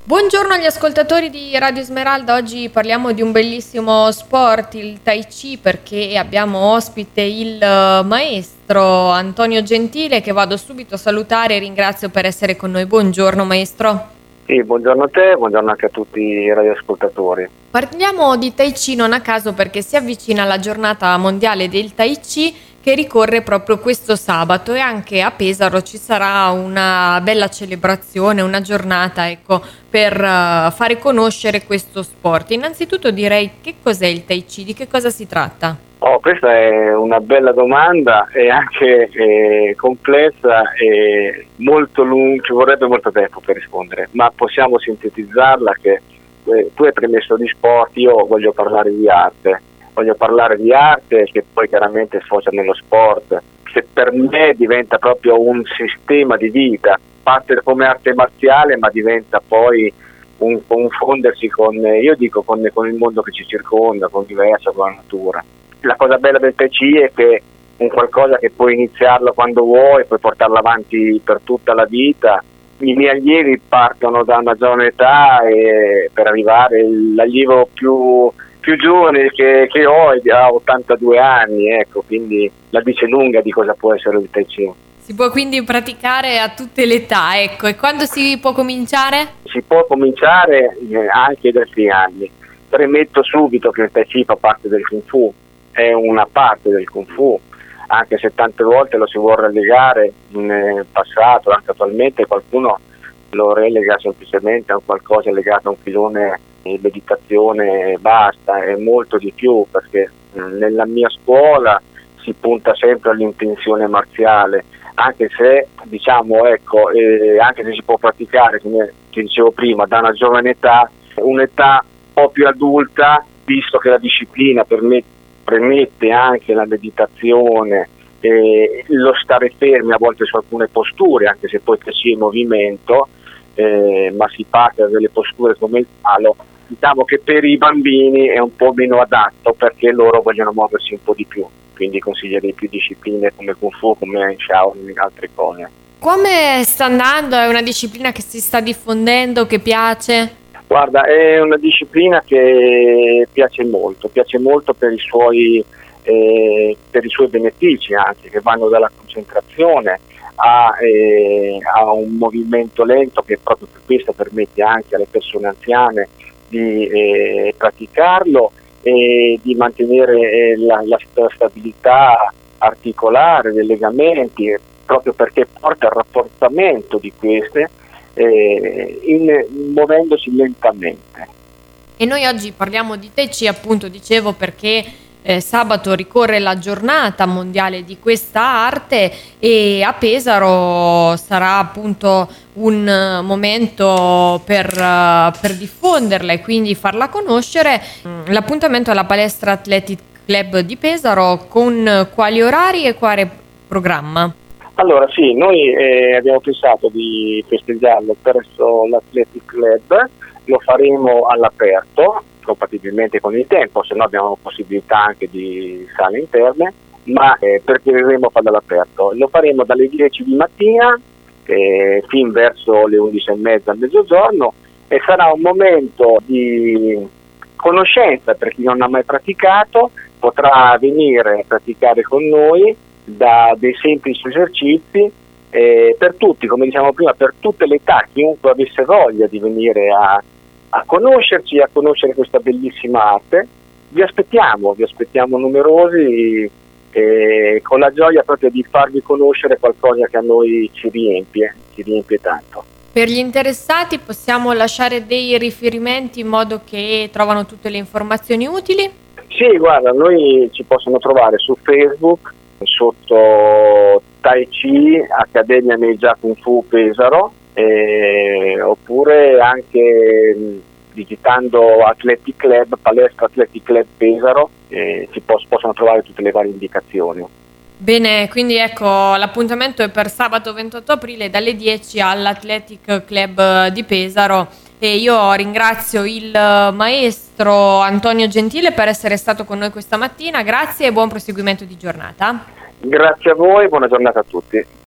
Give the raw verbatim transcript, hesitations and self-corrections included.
Buongiorno agli ascoltatori di Radio Smeralda, oggi parliamo di un bellissimo sport, il Tai Chi, perché abbiamo ospite il maestro Antonio Gentile che vado subito a salutare e ringrazio per essere con noi. Buongiorno maestro. Sì, buongiorno a te, buongiorno anche a tutti i radioascoltatori. Parliamo di Tai Chi non a caso perché si avvicina la giornata mondiale del Tai Chi che ricorre proprio questo sabato e anche a Pesaro ci sarà una bella celebrazione, una giornata ecco, per uh, fare conoscere questo sport. Innanzitutto direi che cos'è il Tai Chi, di che cosa si tratta? Oh, questa è una bella domanda e anche eh, complessa e molto lunga, ci vorrebbe molto tempo per rispondere, ma possiamo sintetizzarla che eh, tu hai premesso di sport, io voglio parlare di arte. Voglio parlare di arte che poi chiaramente sfocia nello sport, che per me diventa proprio un sistema di vita, parte come arte marziale ma diventa poi un confondersi con, io dico, con, con il mondo che ci circonda, con l'universo, con la natura. La cosa bella del Tai Chi è che è un qualcosa che puoi iniziarlo quando vuoi, puoi portarlo avanti per tutta la vita. I miei allievi partono da una giovane età e per arrivare allievo più più giovane che, che ho ha ottantadue anni, ecco, quindi la dice lunga di cosa può essere il Tai Chi. Si può quindi praticare a tutte le età, ecco, e quando si può cominciare? Si può cominciare eh, anche da sei anni. Premetto subito che il Tai Chi fa parte del Kung Fu, è una parte del Kung Fu, anche se tante volte lo si vuole relegare in passato, anche attualmente qualcuno lo relega semplicemente a qualcosa legato a un filone di meditazione e basta, è molto di più, perché nella mia scuola si punta sempre all'intenzione marziale, anche se diciamo ecco, eh, anche se si può praticare, come ti dicevo prima, da una giovane età, un'età un po' più adulta, visto che la disciplina permette, permette anche la meditazione, eh, lo stare fermi a volte su alcune posture, anche se poi c'è il movimento, eh, ma si parte da delle posture come il palo. Diciamo che per i bambini è un po' meno adatto perché loro vogliono muoversi un po' di più, quindi consiglierei più discipline come Kung Fu, come Shaolin e altre cose. Come sta andando? È una disciplina che si sta diffondendo, che piace? Guarda, è una disciplina che piace molto, piace molto per i suoi, eh, per i suoi benefici anche, che vanno dalla concentrazione a, eh, a un movimento lento che proprio per questo permette anche alle persone anziane di eh, praticarlo e di mantenere eh, la, la stabilità articolare dei legamenti, proprio perché porta al rafforzamento di queste eh, in, muovendosi lentamente. E noi oggi parliamo di Tai Chi, appunto dicevo perché eh, sabato ricorre la giornata mondiale di questa arte e a Pesaro sarà appunto un uh, momento per, uh, per diffonderla e quindi farla conoscere. Mm, l'appuntamento alla palestra Athletic Club di Pesaro, con uh, quali orari e quale programma? Allora sì, noi eh, abbiamo pensato di festeggiarlo presso l'Athletic Club, lo faremo all'aperto, compatibilmente con il tempo, se no abbiamo possibilità anche di sale interne, ma eh, preferiremo farlo all'aperto. Lo faremo dalle dieci di mattina eh, fin verso le undici e mezza a mezzogiorno e sarà un momento di conoscenza per chi non ha mai praticato, potrà venire a praticare con noi da dei semplici esercizi eh, per tutti, come diciamo prima, per tutte le età, chiunque avesse voglia di venire a a conoscerci, a conoscere questa bellissima arte. Vi aspettiamo, vi aspettiamo numerosi eh, con la gioia proprio di farvi conoscere qualcosa che a noi ci riempie, ci riempie tanto. Per gli interessati possiamo lasciare dei riferimenti in modo che trovano tutte le informazioni utili? Sì, guarda, noi ci possono trovare su Facebook sotto Tai Chi Accademia Meija Kung Fu Pesaro, Eh, oppure anche mh, digitando Athletic Club, palestra Athletic Club Pesaro, eh, si pos- possono trovare tutte le varie indicazioni. Bene, quindi ecco, l'appuntamento è per sabato ventotto aprile dalle dieci all'Athletic Club di Pesaro e io ringrazio il maestro Antonio Gentile per essere stato con noi questa mattina. Grazie e buon proseguimento di giornata. Grazie a voi, buona giornata a tutti.